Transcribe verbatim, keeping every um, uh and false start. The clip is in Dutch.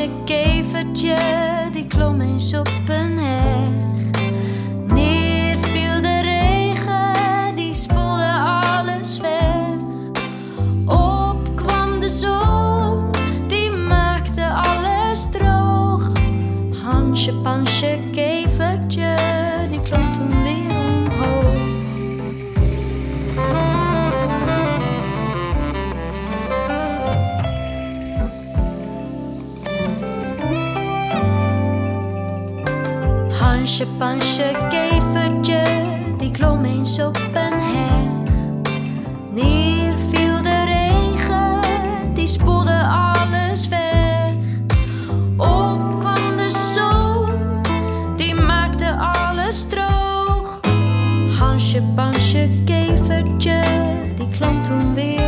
pansje, kevertje, die klom eens op een heg. Neer viel de regen, die spoelde alles weg. Op kwam de zon, die maakte alles droog. Hansje, pansje, kevertje, die klom toen weer omhoog. Hansje, pansje, kevertje, die klom eens op een heg. Neer viel de regen, die spoelde alles weg. Op kwam de zon, die maakte alles droog. Hansje, pansje, kevertje, die klom toen weer